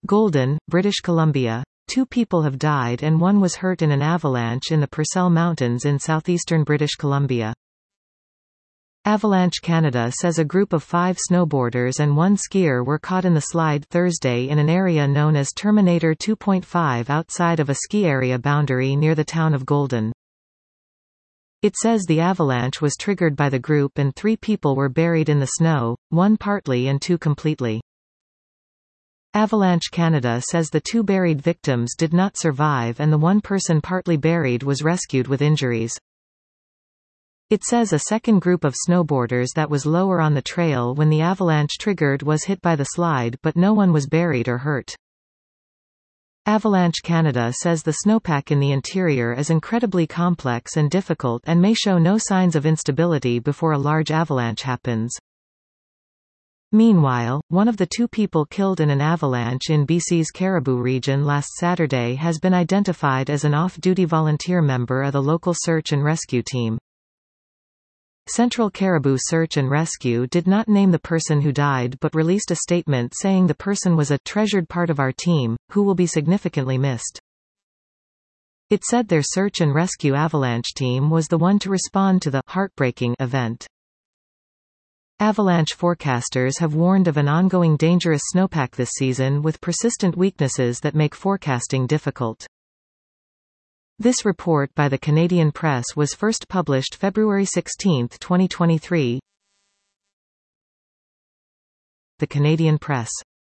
Golden, British Columbia. 2 people have died and 1 was hurt in an avalanche in the Purcell Mountains in southeastern British Columbia. Avalanche Canada says a group of 5 snowboarders and 1 skier were caught in the slide Thursday in an area known as Terminator 2.5 outside of a ski area boundary near the town of Golden. It says the avalanche was triggered by the group and 3 people were buried in the snow, 1 partly and 2 completely. Avalanche Canada says the 2 buried victims did not survive and the 1 person partly buried was rescued with injuries. It says a second group of snowboarders that was lower on the trail when the avalanche triggered was hit by the slide but no one was buried or hurt. Avalanche Canada says the snowpack in the interior is incredibly complex and difficult and may show no signs of instability before a large avalanche happens. Meanwhile, one of the 2 people killed in an avalanche in BC's Cariboo region last Saturday has been identified as an off-duty volunteer member of the local search and rescue team. Central Cariboo Search and Rescue did not name the person who died but released a statement saying the person was a treasured part of our team, who will be significantly missed. It said their search and rescue avalanche team was the one to respond to the heartbreaking event. Avalanche forecasters have warned of an ongoing dangerous snowpack this season with persistent weaknesses that make forecasting difficult. This report by the Canadian Press was first published February 16, 2023. The Canadian Press.